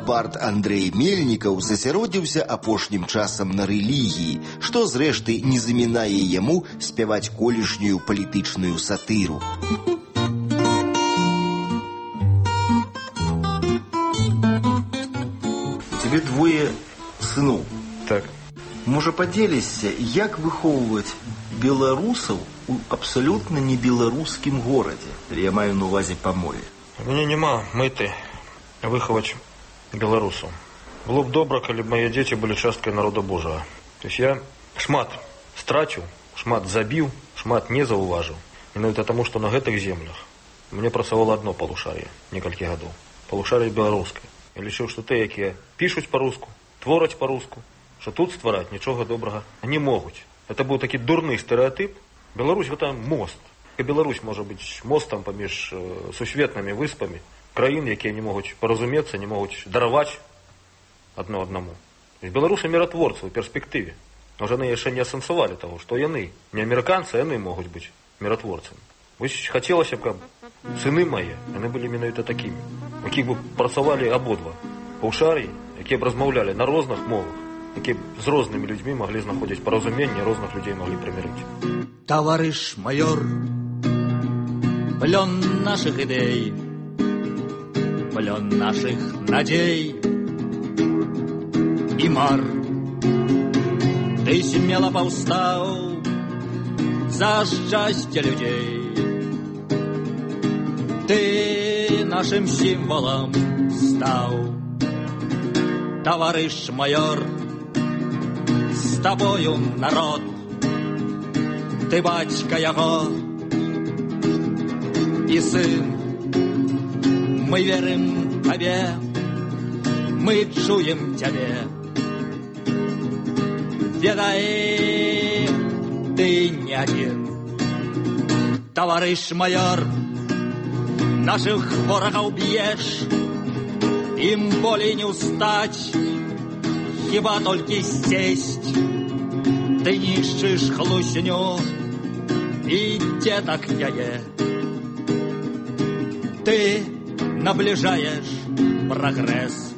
бard Андрэй Мельнікаў засяродзіўся апошнім часам на рэлігіі, што, зрэшты, не замінае яму спяваць колішнюю палітычную сатыру. Тебе двое сыноў. Так. Можа, падзелішся, як выхоўваць беларусаў у абсалютна не беларускім горадзе? Я маю на увазе па мове. У мяне няма мэты выхаваць беларусаў. Было б добра, калі б мае дзеці былі часткай народа Божага. То есть я шмат страціў, шмат забіў, шмат не заўважыў. Менавіта таму, што на гэтых землях мне працавала одно палушар'е некалькі гадоў. Палушар'е беларускае. Я лічыў, што тыя, якія пішуць па-руску, твораць па-руску, што тут ствараць нічога добрага не могуць. Это быў такі дурны стэрэатып. Беларусь – гэта мост. І Беларусь можа быць мостам паміж сусветнымі выспамі, краін, якія не могуць паразумецца, не могуць дараваць адно аднаму. Беларусы міратворцы ў перспектыве. Можа, яны яшчэ не асэнсавалі таго, што яны не амерыканцы, яны могуць быць міратворцамі. Вось хацелася б, каб сыны мае, яны былі менавіта такімі, якіх бы працавалі абодва паўшар'і, якія б размаўлялі на розных мовах, якія б з рознымі людзьмі маглі знаходзіць паразуменне, розных людзей маглі прымірыць. Товарищ майор, плен наших идей, плен наших надей и мар. Ты смело повстал за счастье людей. Ты нашим символом стал, товарищ майор, с тобою народ. Ты батька его и сын. Мы верим тебе, мы чуем тебе. Ведай, ты не один, товарищ майор. Наших ворогов бьешь, им более не устать, хіба только сесть. Ты нищишь хлусню и деток яе. Ты наближаешь прогресс.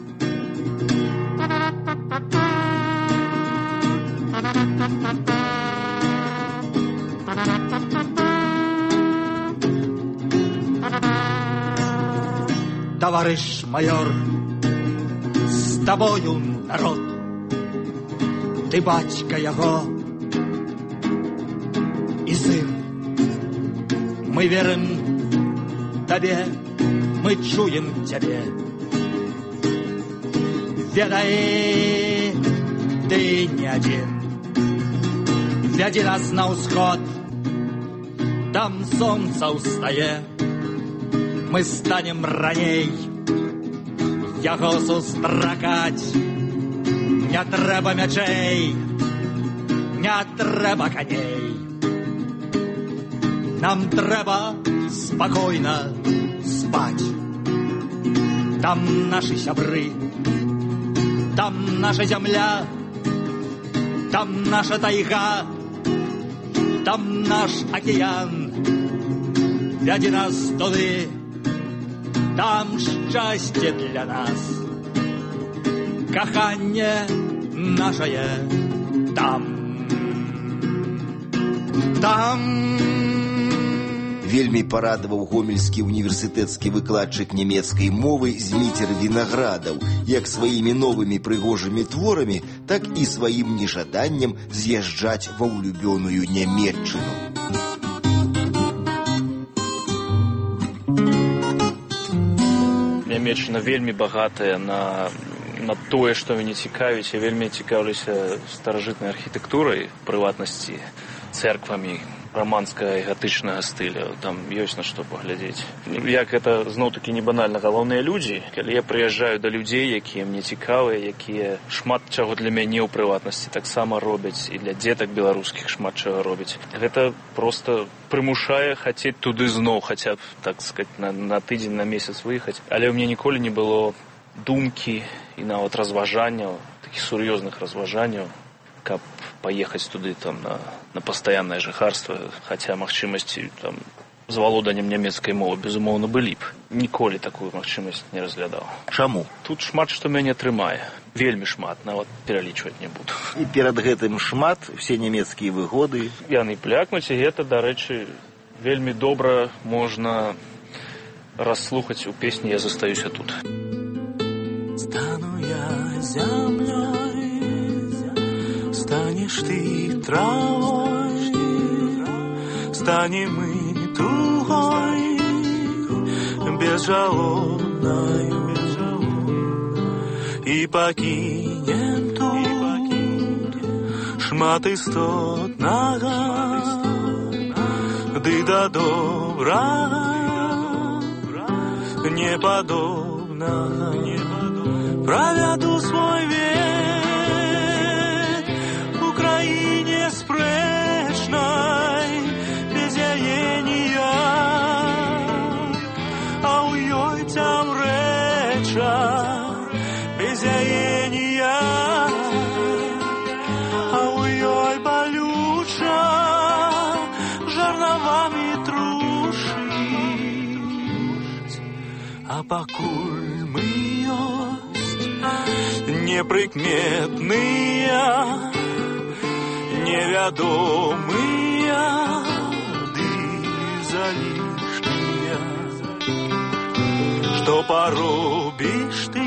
Товарищ майор, с тобою народ. Ты батька его и сын. Мы верим тебе, мы чуем тебе. Ведай, ты не один. Веди нас на усход, там солнце устае. Мы станем раней, яго сустракаць. Не трэба мячей, не трэба коней. Нам трэба спокойно спать. Там наши сябры, там наша земля, там наша тайга, там наш океан. Веди нас туды, там счастье для нас. Каханне нашее там. Вельмі парадаваў гомельскі універсітэцкі выкладчык нямецкай мовы Зміцер Вінаградаў як сваімі новымі прыгожымі творамі, так і сваім нежаданнем з'язджаць ва ўлюбёную Нямецчыну. Нямецчына вельмі багатая на тое, што мяне цікавіць. Я вельмі цікаўлюся старажытнай архітэктурай, прыватнасці, цэрквамі романскага і гатычнага стыля. Там ёсць на што паглядзець. Як гэта, зноў-такі, не банальна, галоўныя людзі. Калі я прыязджаю да людзей, якія мне цікавыя, якія шмат чаго для мяне ў прыватнасці таксама робяць, і для дзетак беларускіх шмат чаго робяць. Гэта проста прымушае хацець туды зноў, хаця б, так сказаць, на тыдзень, на месяц выехаць. Але ў мяне ніколі не было думкі і нават разважанняў, такіх сур'ёзных разважанняў, каб паехаць туды там на пастаяннае жыхарства, хаця магчымасці там з валоданнем нямецкай мовы, безумоўна, былі б. Ніколі такую магчымасць не разглядаў. Чаму? Тут шмат што мяне трымае. Вельмі шмат, нават пералічваць не буду. І перад гэтым шмат, усе нямецкія выгоды. Яны плякнуць, і гэта, дарэчы, вельмі добра можна расслухаць у песні «Я застаюся тут». Стану я землей, станешь ты травой, станем мы тугой, безжалобной, и покинем тут шмат істотного, ды до доброго неподобного. Проведу свой век в Украине спрэчной, без яения, а у ёй там реча, без яения, а у ёй болюча, жерновами трушить, а покуль мы неприкметные, невядомые, ды залишние. Что поробишь ты,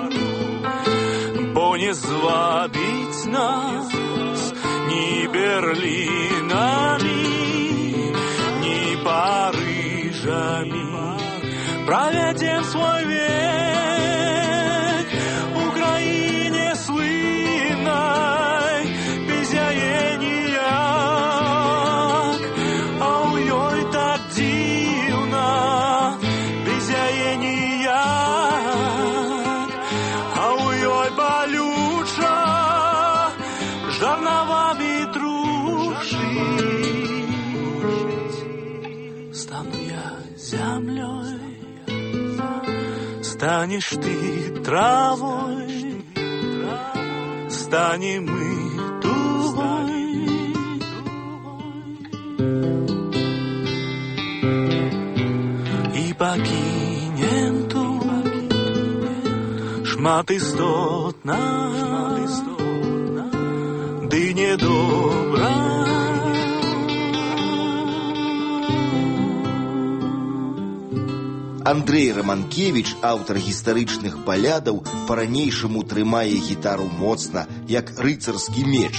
бо не звабить нас ни Берлинами, ни Парижами. Проведем свой век в Украине слынной, без яения, а у ёй так дивно, без яения, а у ёй болюча, жерновами трушить. Стану я землей, станешь ты травой, станем мы тугой, и покинем тут шмат істотна, ды недобра. Андрей Романкевич, аўтар гістарычных балядаў, па-ранейшаму трымае гітару моцна, як рыцарскі меч.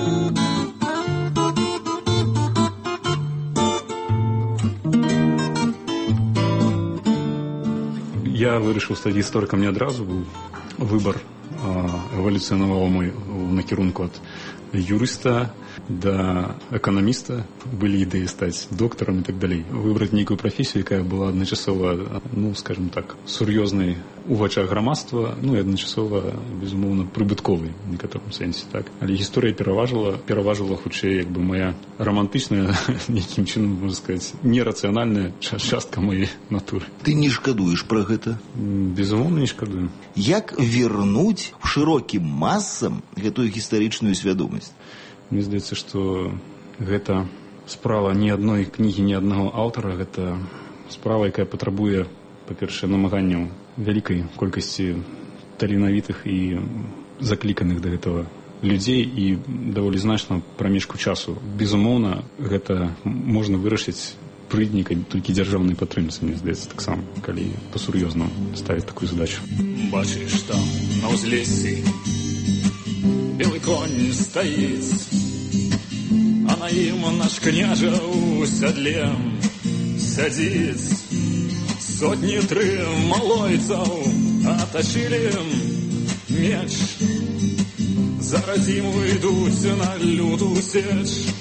Я вырашыў стаць гісторыкам не адразу, быў выбар эвалюцыянаваў мой у накірунку ад юрыста да эканаміста, былі ідэі стаць доктарам і так далей. Выбраць нейкую прафесію, якая была адначасова, скажем так, сур'ёзнай у вачах грамадства, і адначасова, безумоўна, прыбытковай у некаторым сэнсе, так. Але гісторыя пераважыла хутчэй, моя романтычная, нейкім чынам, можна сказаць, нерацыянальная частка моей натуры. Ты не шкадуеш пра гэта? Безумоўна, не шкадую. Як вернуць шырокім масам гэтую гістарычную свядомасць? Мне здаецца, што гэта справа ні адной кнігі, ні аднаго аўтара, гэта справа, якая патрабуе, па-першае, намаганняў вялікай колькасці таленавітых і закліканых да гэтага людзей і даволі значна прамежку часу. Безумоўна, гэта можна вырашыць пры толькі дзяржаўнай падтрымцы, мне здаецца, таксама, калі па-сур'ёзнаму ставіць такую задачу. Бачыш, там на ўзлессі белый конь стоит, а на ім наш княжа у сядле сядзіць. Сотні тры малойцаў атачылі меч, за радзіму ідуць на лютую сеч.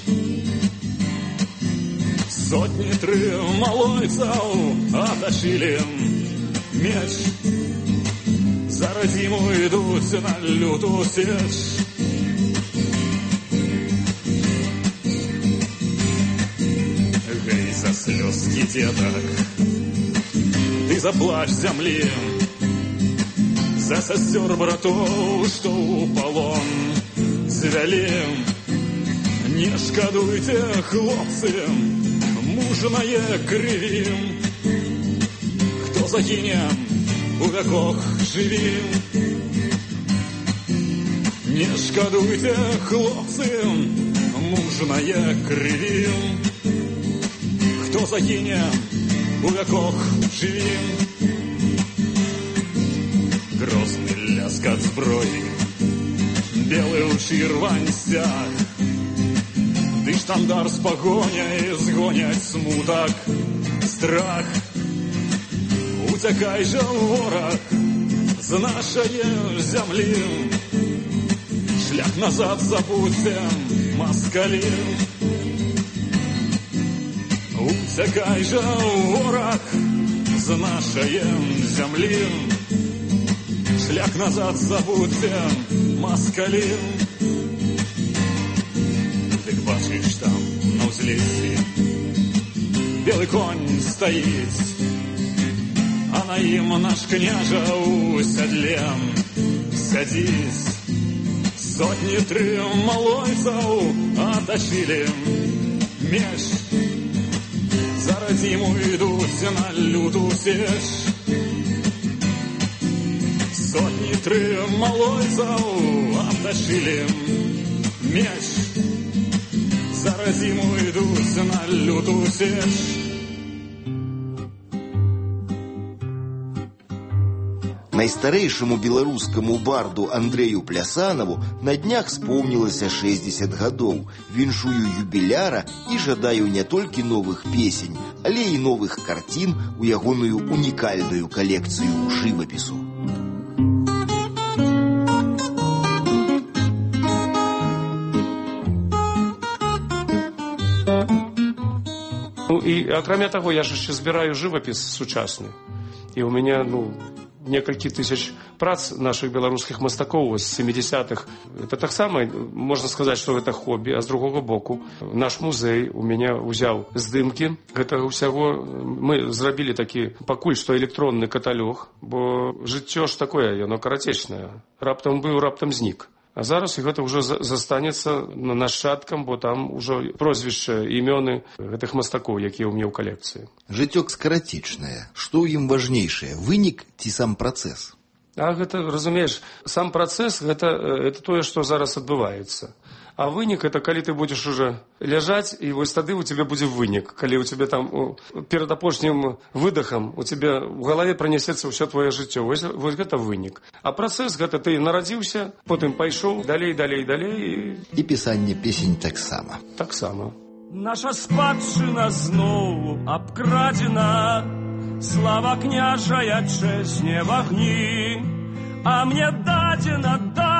Сотні тры малойцаў атачылі меч, за радзіму ідуць на лютую сеч. Гэй, за слёзкі дзетак, ты заплач зямлі, за сясцёр братоў, што ў палон звялі. Не шкадуйце, хлопцы, муж мужнае крывім. Хто загіне у вяках жывім. Не шкадуйте, хлопцы, мужнае крывім. Хто загіне у вяках жывім. Грозны ляскат зброі, белы ў чырвань сцяг, ды штандар з пагоняй згоняць смутак, страх. Уцякай жа, вораг, з нашае зямлі, шлях назад забудзем, маскалі. Уцякай жа, вораг, з нашае зямлі, шлях назад забудзем, маскалі. Дык бачыш там на ўзлессі белы конь стаіць, а на ім наш княжа ў сядле сядзіць. Сотні тры малойцаў атачылі меч, зараз ім уйдуць на лютую сеч. Сотні тры малойцаў атачылі меч, зараз ім уйдуць на лютую сеч. Найстарэйшаму беларускаму барду Андрэю Плясанаву на днях спомнілася 60 гадоў. Віншую юбіляра і жадаю не толькі новых песень, але і новых карцін у ягоную унікальную калекцыю жывапісу. Ну і акрамя таго, я ж яшчэ збіраю жывапіс сучасны. І у мяне, некалькі тысяч прац наших беларускіх мастакоў з 70-х. Это таксама, можна сказаць, што гэта хобі, а з другога боку, наш музей у мяне ўзяў здымкі гэтага ўсяго. Мы зрабілі такі, пакуль што электронны каталог, бо жыццё ж такое, яно карацечнае. Раптам быў, раптам знік. А зараз гэта ўжо застанецца нашчадкам, бо там ужо прозвішча, імёны гэтых мастакоў, якія ў мяне ў калекцыі. Жыццё скарацечнае. Што ў ім важнейшае, вынік ці сам працэс? А гэта, разумееш, сам працэс гэта тое, што зараз адбываецца. А вынік это калі ты будзеш уже ляжаць, і вось тады у цябе будзе вынік. Калі у цябе там перад апошнім выдахам у цябе ў галаве пранясецца ўсё твоё жыццё. Вось гэта вынік. А працэс гэта ты нарадзіўся, потым пайшоў далей. І пісанне песень таксама. Таксама. Наша спадчына зноў абкрадзена, слава княжая чэсць не вагні, а мне дадзена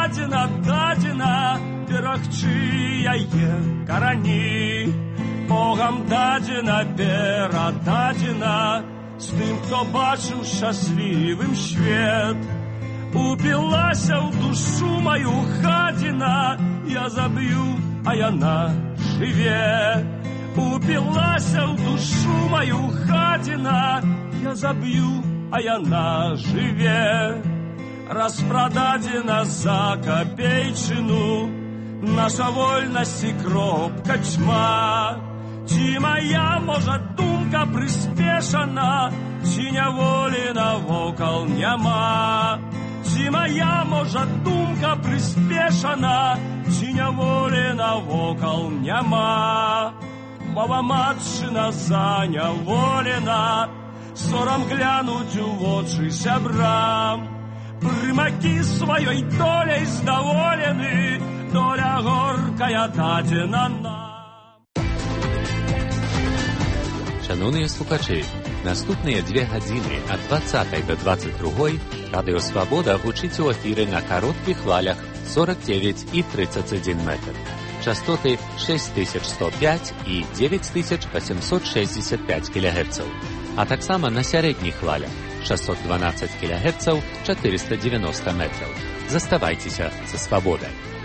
берагчы яе карані. Богам дадзена, перададзена з тым, хто бачыў шчаслівым свет. Упілася ў душу маю гадзіна, я заб'ю, а яна жыве. Упілася ў душу маю гадзіна, я заб'ю, а яна жыве. Распрададзена за капейчыну наша вольнасць і кропка тьма. Ці моя, можа, думка прыспешана, ці няволі навокал няма. Ці моя, можа, думка прыспешана, ці няволі навокал няма. Мова матчына заняволена, сорам глянуць у вочы сябрам. Прымакі сваёй доляй здаволены, доля горкая дадзена нам. Шановныя слухачы, наступныя 2 гадзіны ад 20 до 22 Радыё Свабода гучыць у эфіры на кароткіх хвалях 49 і 31 метр. Частоты 6105 і 9865 кГц. А таксама на сярэдніх хвалях 612 кГц, 490 метраў. Заставайцеся са Свабодай.